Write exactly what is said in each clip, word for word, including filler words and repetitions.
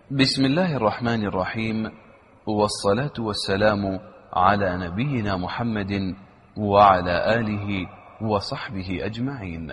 بسم الله الرحمن الرحيم، والصلاة والسلام على نبينا محمد وعلى آله وصحبه أجمعين.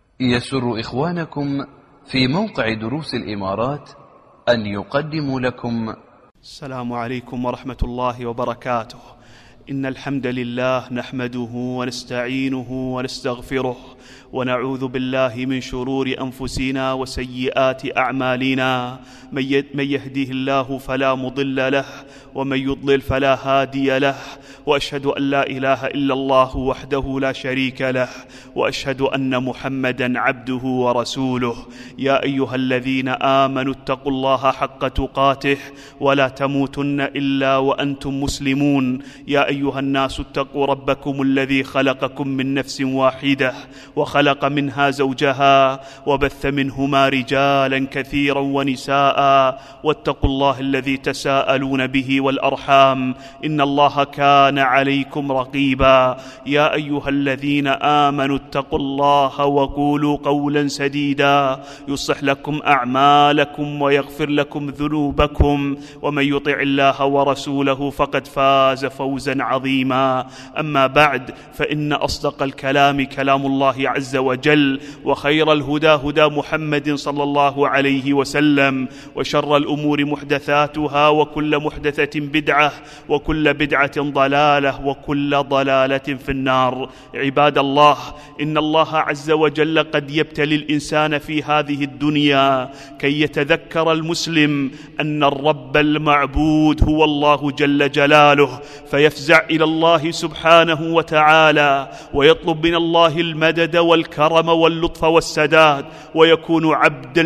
يسر إخوانكم في موقع دروس الإمارات أن يقدموا لكم السلام عليكم ورحمة الله وبركاته. إن الحمد لله نحمده ونستعينه ونستغفره ونعوذ بالله من شرور أنفسنا وسيئات أعمالنا. من يهده الله فلا مضل له ومن يضلل فلا هادي له، وأشهد أن لا إله إلا الله وحده لا شريك له، وأشهد أن محمدا عبده ورسوله. يا أيها الذين آمنوا اتقوا الله حق تقاته ولا تموتن إلا وأنتم مسلمون. يا أيها الناس اتقوا ربكم الذي خلقكم من نفس واحدة وخلق منها زوجها وبث منهما رجالا كثيرا ونساء، واتقوا الله الذي تساءلون به والأرحام إن الله كان عليكم رقيبا. يا أيها الذين آمنوا اتقوا الله وقولوا قولا سديدا يصلح لكم أعمالكم ويغفر لكم ذنوبكم، ومن يطع الله ورسوله فقد فاز فوزا عظيما. أما بعد، فإن أصدق الكلام كلام الله عز وجل، وخير الهدى هدى محمد صلى الله عليه وسلم، وشر الأمور محدثاتها، وكل محدثة بدعة، وكل بدعة ضلالة، وكل ضلالة في النار. عباد الله، إن الله عز وجل قد يبتلي الإنسان في هذه الدنيا كي يتذكر المسلم أن الرب المعبود هو الله جل جلاله، فيفزع إلى الله سبحانه وتعالى ويطلب من الله المدد والكرم واللطف والسداد، ويكون عبدا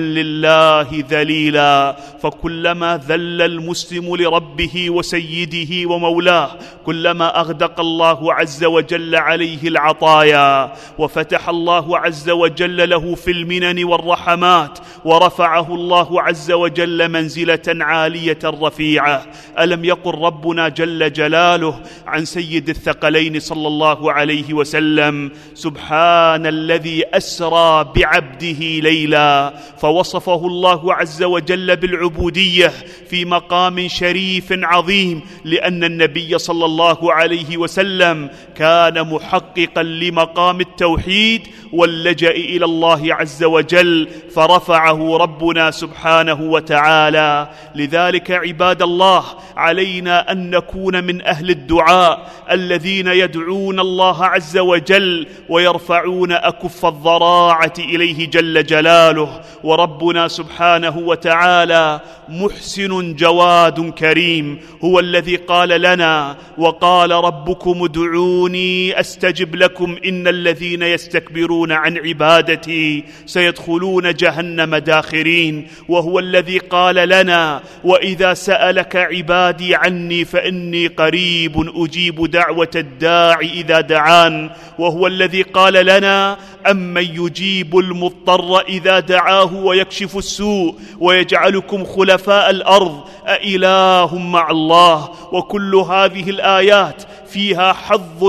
لله ذليلا. فكلما ذل المسلم لربه وسيده ومولاه كلما أغدق الله عز وجل عليه العطايا، وفتح الله عز وجل له في المنن والرحمات، ورفعه الله عز وجل منزلة عالية رفيعة. ألم يقل ربنا جل جلاله عن سيد الثقلين صلى الله عليه وسلم: سبحان الذي أسرى بعبده ليلا. فوصفه الله عز وجل بالعبودية في مقام شريف عظيم، لأن النبي صلى الله عليه وسلم كان محققا لمقام التوحيد واللجأ إلى الله عز وجل، فرفعه ربنا سبحانه وتعالى. لذلك عباد الله، علينا أن نكون من أهل الدعاء الذين يدعون الله عز وجل ويرفعون أكف الضراعة إليه جل جلاله. وربنا سبحانه وتعالى محسن جواد كريم، هو الذي قال لنا: وقال ربكم ادعوني أستجب لكم إن الذين يستكبرون عن عبادتي سيدخلون جهنم داخرين. وهو الذي قال لنا: وإذا سألك عبادي عني فإني قريب أجيب دعوة الداع إذا دعان. وهو الذي قال لنا: أمن يجيب المضطر إذا دعاه ويكشف السوء ويجعلكم خلفاء الأرض أإله مع الله. وكل هذه الآيات فيها حظ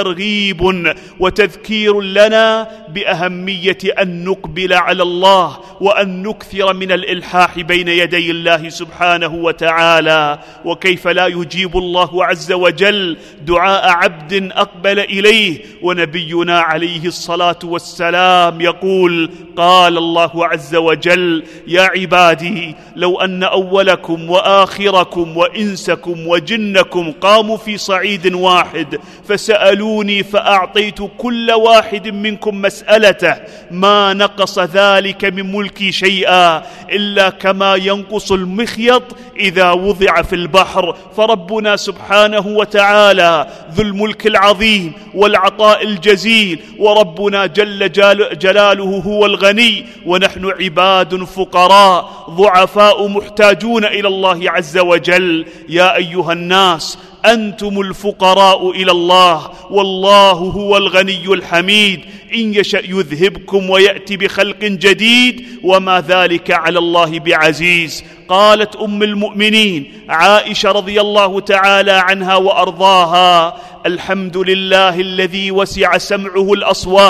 وترغيب وتذكير لنا بأهمية أن نقبل على الله وأن نكثر من الإلحاح بين يدي الله سبحانه وتعالى. وكيف لا يجيب الله عز وجل دعاء عبد أقبل إليه؟ ونبينا عليه الصلاة والسلام يقول: قال الله عز وجل: يا عبادي لو أن أولكم وآخركم وإنسكم وجنكم قاموا في صعيد واحد فسألوني فأعطيت كل واحد منكم مسألته ما نقص ذلك من ملكي شيئا إلا كما ينقص المخيط إذا وضع في البحر. فربنا سبحانه وتعالى ذو الملك العظيم والعطاء الجزيل، وربنا جل جلاله هو الغني، ونحن عباد فقراء ضعفاء محتاجون إلى الله عز وجل. يا أيها الناس، أنتم الفقراء إلى الله، والله هو الغني الحميد. إن يشأ يذهبكم ويأتي بخلق جديد وما ذلك على الله بعزيز. قالت أم المؤمنين عائشة رضي الله تعالى عنها وأرضاها: الحمد لله الذي وسع سمعه الأصوات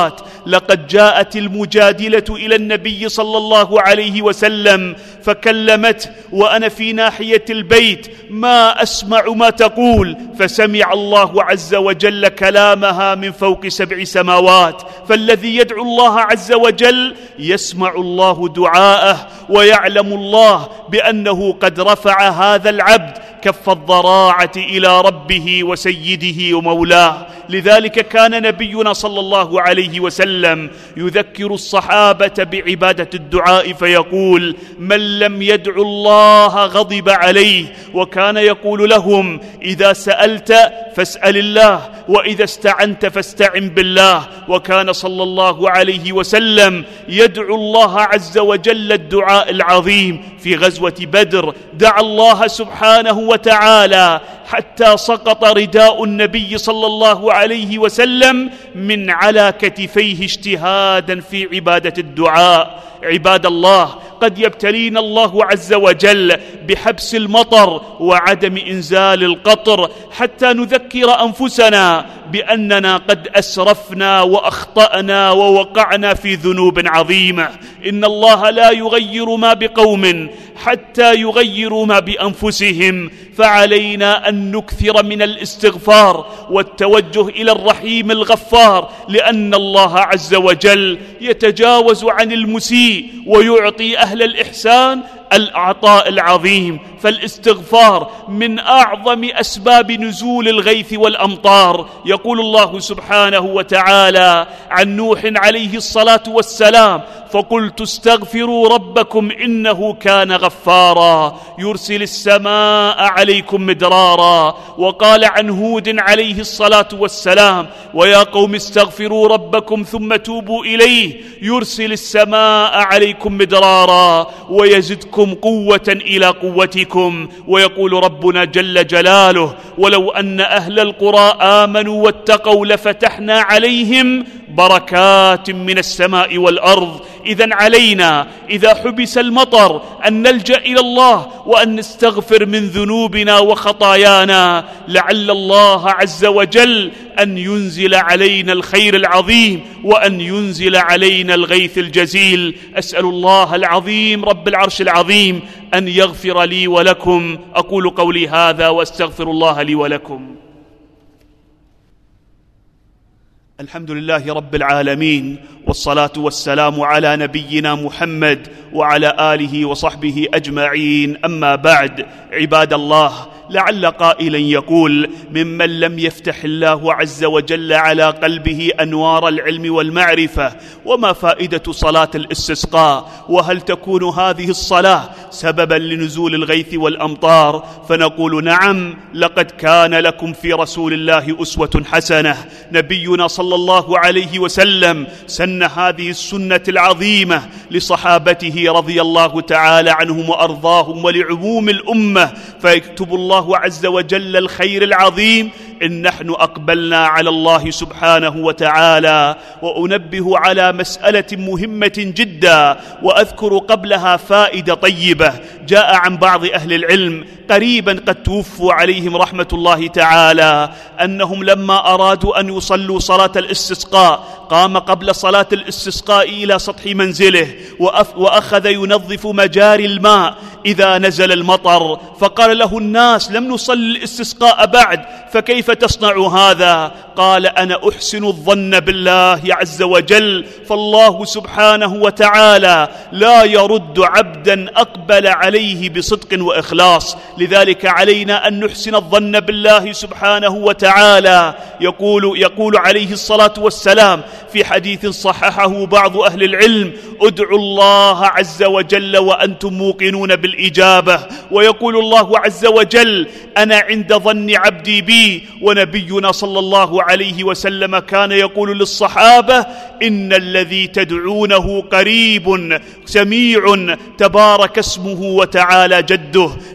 لقد جاءت المجادلة إلى النبي صلى الله عليه وسلم فكلمته وأنا في ناحية البيت ما أسمع ما تقول، فسمع الله عز وجل كلامها من فوق سبع سماوات. فالذي يدعو الله عز وجل يسمع الله دعاءه، ويعلم الله بأنه قد رفع هذا العبد كف الضراعة إلى ربه وسيده ومولاه. لذلك كان نبينا صلى الله عليه وسلم يذكر الصحابة بعبادة الدعاء فيقول: من لم يدع الله غضب عليه. وكان يقول لهم: إذا سألت فاسأل الله، وإذا استعنت فاستعن بالله. وكان صلى الله عليه وسلم يدعو الله عز وجل الدعاء العظيم. في غزوة بدر دعا الله سبحانه وتعالى حتى سقط رداء النبي صلى الله عليه وسلم من على كتفيه اجتهادا في عبادة الدعاء. عباد الله، قد يبتلينا الله عز وجل بحبس المطر وعدم إنزال القطر حتى نذكر أنفسنا بأننا قد أسرفنا وأخطأنا ووقعنا في ذنوب عظيمة. إن الله لا يغير ما بقوم حتى يغيروا ما بأنفسهم، فعلينا أن نكثر من الاستغفار والتوجه إلى الرحيم الغفار، لأن الله عز وجل يتجاوز عن المسيء ويعطي أهل الإحسان العطاء العظيم. فالاستغفار من أعظم أسباب نزول الغيث والأمطار. يقول الله سبحانه وتعالى عن نوح عليه الصلاة والسلام: فقلت استغفروا ربكم إنه كان غفارا يرسل السماء عليكم مدرارا. وقال عن هود عليه الصلاة والسلام: ويا قوم استغفروا ربكم ثم توبوا إليه يرسل السماء عليكم مدرارا ويزدكم قوة إلى قوتكم. ويقول ربنا جل جلاله: ولو أن أهل القرى آمنوا واتقوا لفتحنا عليهم بركات من السماء والأرض. إذن علينا إذا حبس المطر أن نلجأ إلى الله وأن نستغفر من ذنوبنا وخطايانا، لعل الله عز وجل أن ينزل علينا الخير العظيم وأن ينزل علينا الغيث الجزيل. أسأل الله العظيم رب العرش العظيم أن يغفر لي ولكم. أقول قولي هذا وأستغفر الله لي ولكم. الحمد لله رب العالمين، والصلاة والسلام على نبينا محمد وعلى آله وصحبه أجمعين. أما بعد، عباد الله، لعل قائلا يقول: ممن لم يفتح الله عز وجل على قلبه أنوار العلم والمعرفة، وما فائدة صلاة الاستسقاء؟ وهل تكون هذه الصلاة سببا لنزول الغيث والأمطار؟ فنقول: نعم، لقد كان لكم في رسول الله أسوة حسنة. نبينا صلى الله عليه وسلم سن هذه السنة العظيمة لصحابته رضي الله تعالى عنهم وأرضاهم ولعموم الأمة، فيكتب الله عز وجل الخير العظيم إن نحن أقبلنا على الله سبحانه وتعالى. وأنبه على مسألة مهمة جدا، وأذكر قبلها فائدة طيبة جاء عن بعض أهل العلم قريبا قد توفوا عليهم رحمة الله تعالى، أنهم لما أرادوا أن يصلوا صلاة الاستسقاء قام قبل صلاة الاستسقاء إلى سطح منزله وأخذ ينظف مجاري الماء إذا نزل المطر، فقال له الناس: لم نصلي الاستسقاء بعد، فكيف تصنع هذا؟ قال: أنا أحسن الظن بالله عز وجل، فالله سبحانه وتعالى لا يرد عبدا أقبل عليه بصدق وإخلاص. لذلك علينا أن نحسن الظن بالله سبحانه وتعالى. يقول, يقول عليه الصلاة والسلام في حديث صححه بعض أهل العلم: ادعوا الله عز وجل وأنتم موقنون بالإجابة. ويقول الله عز وجل: أنا عند ظن عبدي بي. ونبينا صلى الله عليه وسلم كان يقول للصحابة: إن الذي تدعونه قريب سميع تبارك اسمه وتعالى جده.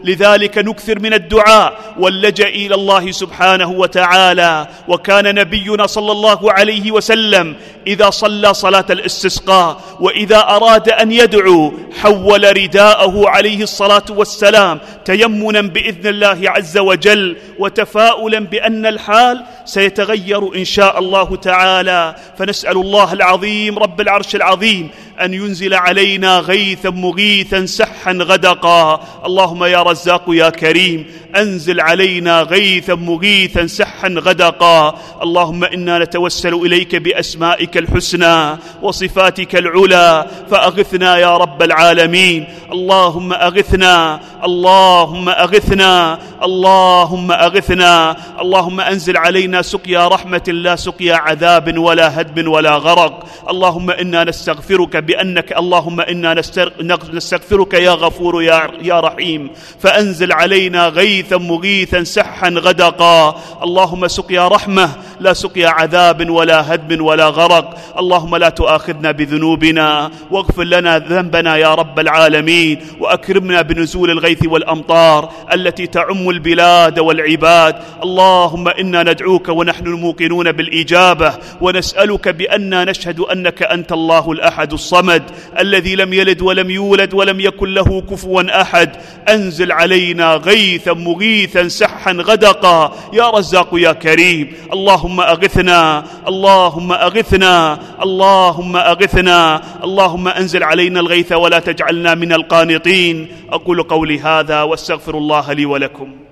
لذلك نكثر من الدعاء واللجأ إلى الله سبحانه وتعالى. وكان نبينا صلى الله عليه وسلم إذا صلى صلاة الاستسقاء وإذا أراد أن يدعو حول رداءه عليه الصلاة والسلام تيمنا بإذن الله عز وجل وتفاؤلا بأن الحال سيتغير إن شاء الله تعالى. فنسأل الله العظيم رب العرش العظيم أن ينزل علينا غيثا مغيثا سحا غدقا. اللهم يا رزاق يا كريم أنزل علينا غيثا مغيثا سحا غدقا. اللهم إنا نتوسل إليك بأسمائك الحسنى وصفاتك العلى فأغثنا يا رب العالمين. اللهم أغثنا اللهم أغثنا اللهم أغثنا. اللهم أنزل علينا سقيا رحمة لا سقيا عذاب ولا هدم ولا غرق. اللهم إنا نستغفرك بأنك اللهم إنا نستغفرك يا غفور يا, يا رحيم فأنزل علينا غيثا مغيثا سحا غدقا. اللهم سقيا رحمة لا سقيا عذاب ولا هدم ولا غرق. اللهم لا تؤاخذنا بذنوبنا واغفر لنا ذنبنا يا رب العالمين وأكرمنا بنزول الغيث والأمطار التي تعم البلاد والعباد. اللهم إنا ندعوك ونحن الموقنون بالإجابة ونسألك بأننا نشهد أنك أنت الله الأحد الصمد الذي لم يلد ولم يولد ولم يكن له كفوا أحد. أنزل علينا غيثا مغيثا سحا غدقا يا رزاق يا كريم. اللهم أغثنا اللهم أغثنا اللهم أغثنا. اللهم أنزل علينا الغيث ولا تجعلنا من القانطين. أقول قولي هذا واستغفر الله لي ولكم.